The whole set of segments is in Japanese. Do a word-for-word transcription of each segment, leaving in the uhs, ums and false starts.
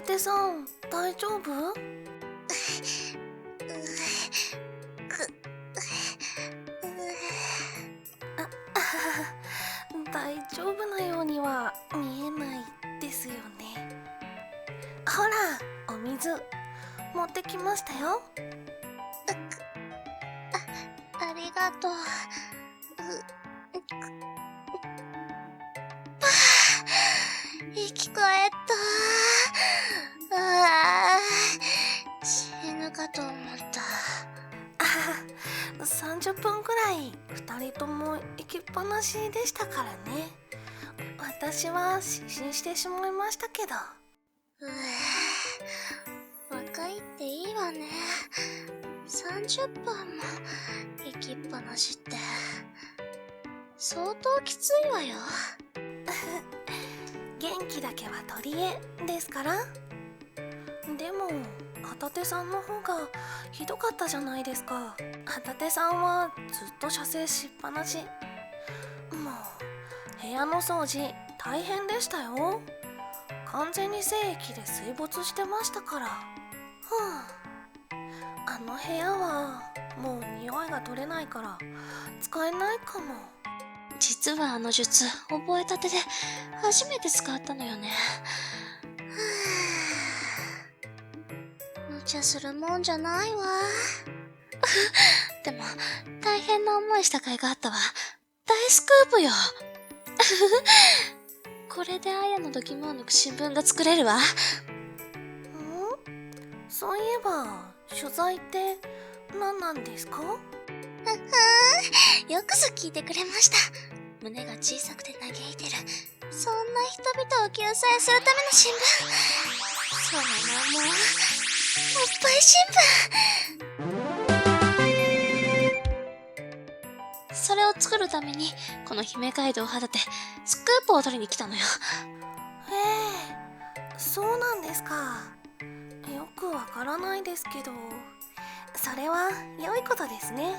手さん、大丈夫？大丈夫なようには見えないですよね。ほら、お水持ってきましたよ。 あ、ありがとう。うぱぁ、生き返った。ああ、死ぬかと思った。 あ、さんじゅっぷんくらいふたりとも行きっぱなしでしたからね。私は失神してしまいましたけど。 うぅ、若いっていいわね。さんじゅっぷんも行きっぱなしって相当きついわよ。 元気だけは取り柄ですから。でも旗手さんの方がひどかったじゃないですか。旗手さんはずっと射精しっぱなし。もう部屋の掃除大変でしたよ。完全に精液で水没してましたから。はあ、あの部屋はもう匂いが取れないから使えないかも。 実はあの術覚えたてで初めて使ったのよね。無茶するもんじゃないわ。でも大変な思いした甲斐があったわ。大スクープよ。これでアヤの度肝を抜く新聞が作れるわ。ん？ そういえば取材って何なんですか？ よくぞ聞いてくれました。胸が小さくて嘆いてる、そんな人々を救済するための新聞。その名もおっぱい新聞。それを作るためにこの姫街道を肌でスクープを取りに来たのよ。 へえ、そうなんですか。よくわからないですけど、それは良いことですね。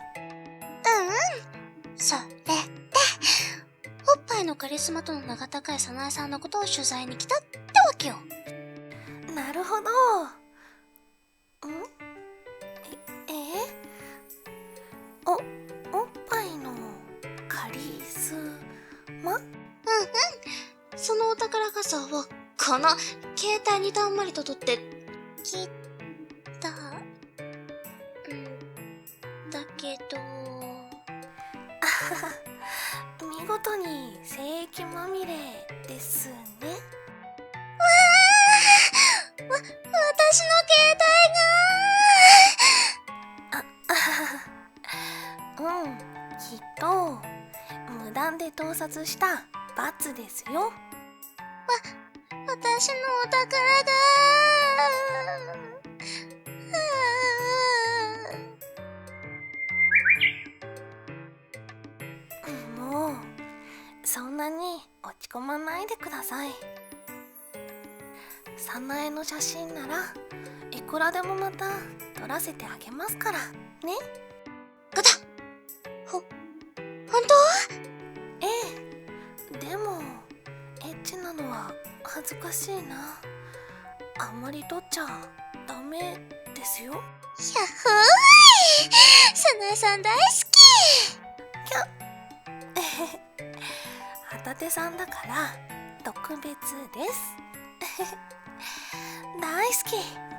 うんうん、それでおっぱいのカリスマとの名が高い早苗さんのことを取材に来たってわけよ。 なるほど。ん？え、えお、おっぱいのカリスマ？ うんうん。そのお宝画像をこの携帯にたんまりと撮ってきたんだけど。 あはは、見事に精液まみれですね。 わ、私の携あ、あはは、うん、きっと無断で盗撮した罰ですよ。わ、 私のお宝がもうそんなに落ち込まないでください。早苗の写真ならいくらでもまた撮らせてあげますからね。 ガタほ、本当？ ええ、でもエッチなのは恥ずかしいな。あんまり撮っちゃダメですよ。 やっほーい、早苗さん大好き。 きゃえへへ、旗手さんだから特別です。大好き